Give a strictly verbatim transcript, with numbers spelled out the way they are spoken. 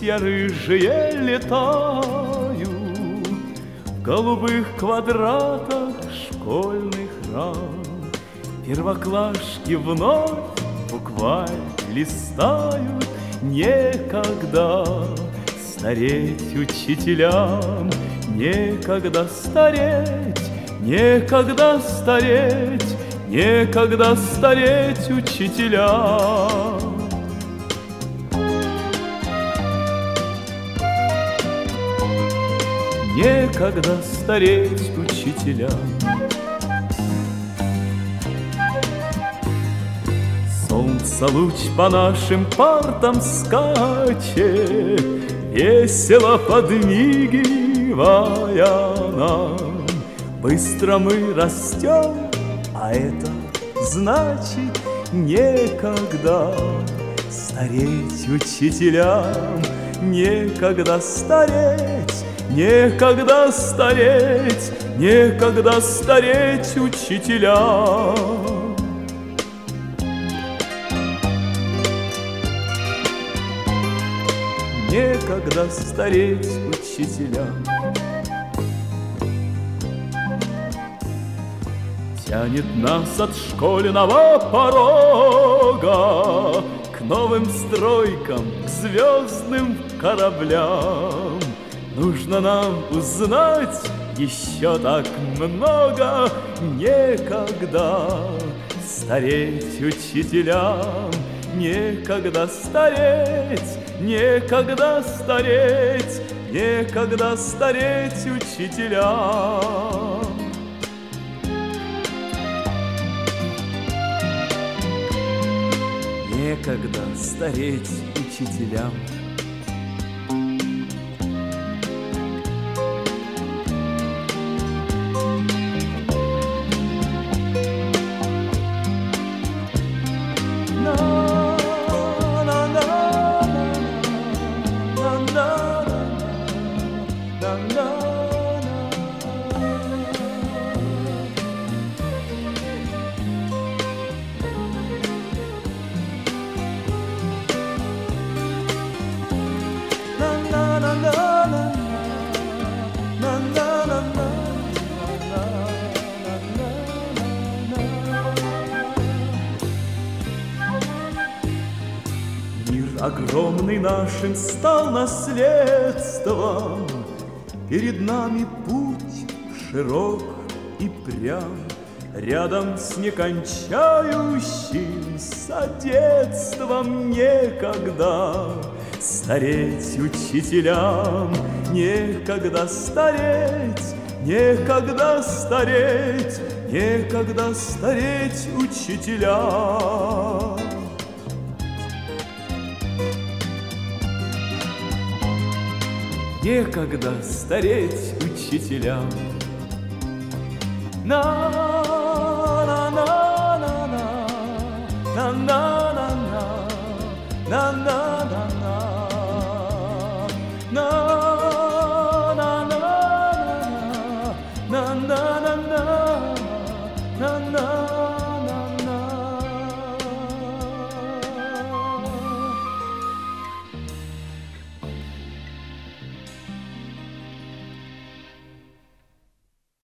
листья рыжие летают в голубых квадратах школьных рам. Первоклашки вновь букварь листают. Некогда стареть учителям, некогда стареть, некогда стареть, некогда стареть учителям. Некогда стареть учителям. Солнце луч по нашим партам скачет, весело подмигивая нам. Быстро мы растем, а это значит некогда стареть учителям. Некогда стареть, некогда стареть, некогда стареть учителям. Некогда стареть учителям. Тянет нас от школьного порога к новым стройкам, к звездным кораблям. Нужно нам узнать еще так много. Некогда стареть учителям. Некогда стареть, некогда стареть, некогда стареть учителям. Некогда стареть учителям. Огромный нашим стал наследством, перед нами путь широк и прям, рядом с некончающимся детством. Некогда стареть учителям, некогда стареть, некогда стареть, некогда стареть учителям. Некогда стареть учителям. На на на на на на на на на на на на на